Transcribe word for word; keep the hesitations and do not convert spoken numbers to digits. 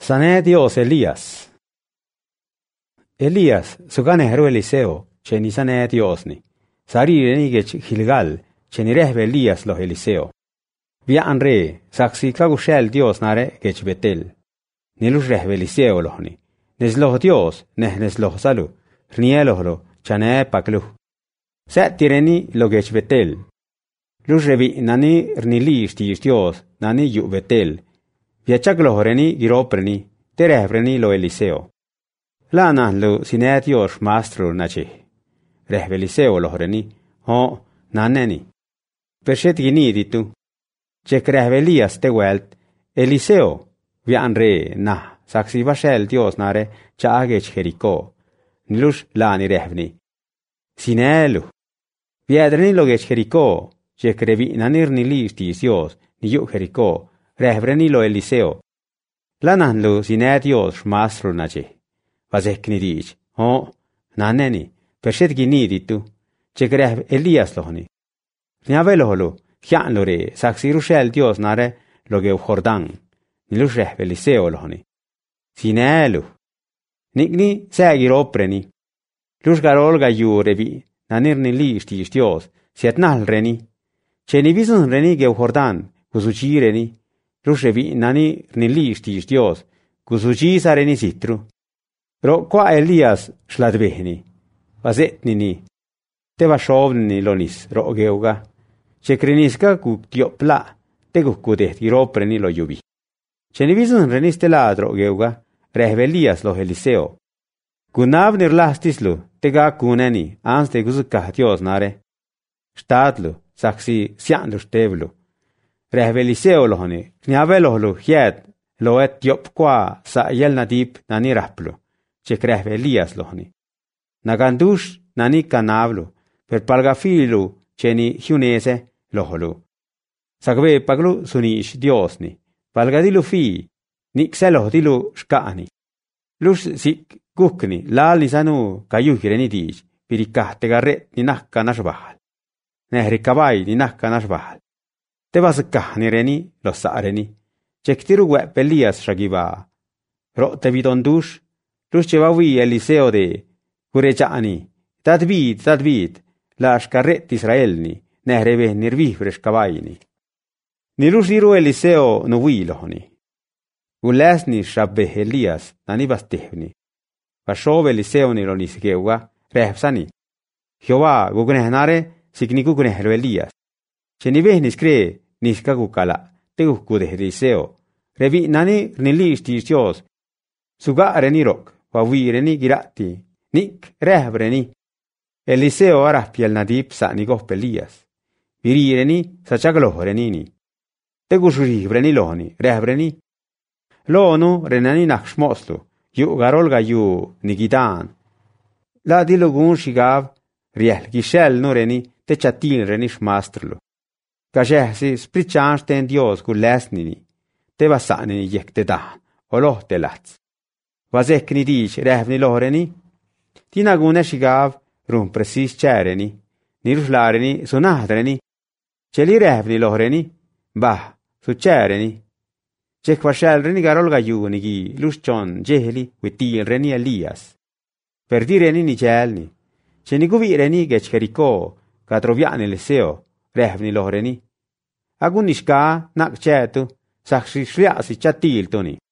Sane Dios Elías. Elías, suganehru Eliseo, cheni sane Diosni. Sarireni gech Gilgal, cheni rehbe Elías lo Eliseo. Vian re, saksi kagushel Dios nare gech Betel. Nilus rehbe Eliseo lohni. Nesloh Dios, neh nesloh salu. Rnielohlo, chane paklu. Set tireni lo gech Betel. Lus revi nani rnili shtish Dios, nani yu Betel. Viachaglohoreni giropreni, terehreni lo Eliseo. Lana lo sinet Dios mastro nache. Rehbe Eliseo lohoreni, ho naneni. Pershet gini ditu. Chek rehbe Elias te welt, Eliseo, vian re nah, saksi vashel Dios nare chaagech Jericho. Nilus lani rehvni. Sinelu. Viadreni lo gech Jericho, chek revi nanir nilistis Dios, ni yu Jericho. Rehbreni lo Eliseo. Lanan lo sinet Dios mastro nache. Vazekni dij. Ho, naneni. Pershet gini ditu. Chek rehb Elias lohni. Niavelo lo. Kian lo re. Saksi rushel Dios nare lo geu Jordan. Nilus rehb Eliseo lohni. Sinelu. Nikni segi ropreni. Lus garolga yu revi. Nanir nili shtish Dios. Siet nal reni. Cheni vizun reni geu Jordan. Kusuchi reni. Rushevi nani nili shtish Dios, kusuchi sareni sitru. Ro qua Elias shladvehni, vazetnini, te vashovni lonis ro geuga, chekriniska ku tiopla, te gukudehti ropreni lo yubi. Chenivizun reniste ladro geuga, rehve Elias lo Eliseo. Kunav nirlastislu, te ga kuneni, ans te guzukah Dios nare. Stadlu, saksi siandu stevlu. Rehbe Eliseo lohoni, kniavelohlu hied, lo et diop qua sa yel nadip nani raplu, chek rehbe Elias lohoni. Nagandush nani kanavlu, per palgafilu cheni hiunese loholu. Sagve paglu sunish Diosni, palgadilu fi, nikseloh dilu shkaani. Lus sik kukni, lali sanu kayuhireni dij, pirikah tegarret ni nakka nashbahal. Nehri kabay ni nakka nashbahal. Te vasakah ni reni lo saareni. Chektiru wep Elias shagiba. Ro te vidondush. Lus chevawi Eliseo de kurechani. Tadvid, tadvid. La shkarret Israelni. Nehrebe nirvihvresh kabayni. Nilus liru Eliseo nuwi lohoni. Ulesni shabbe Elias nani bastehni. Vashov Eliseo ni lo nisgeuga rehpsani. Jehová gugnehnare signi gugnehro Elias. Cheniveh niskre niska gukala, te gukudeh Eliseo. Revi nani nilish Dios. Suga reni rok, wawi reni girati, nik rehb reni. Eliseo arahpiel nadip sa nigoh Elias. Viri reni sa chagloh renini. Te gushurih reni lohoni, rehb reni. Lonu renani nakshmoslu, yu garolga yu nigidan. La dilugun shigav, riel gishel no reni, te chatil reni shmastrlu. Kajehsi sprichan ten Dios gulesnini, te vasani yek te dan, oloh te lats. Vazekni dij rehvni lohoreni, tina gune shigav rum presis chereni, niruslareni sunahdreni, cheli rehvni lohoreni, bah, su chereni. Chek vashel reni garolga yunigi, luschon jehli, witil reni Elias. Perdireni ni chelni, cheniguvi reni gech Jericho, katrovian Eliseo, rehvni lohoreni. Agun ishka nak chetu, sakshi shriasi chatil toni.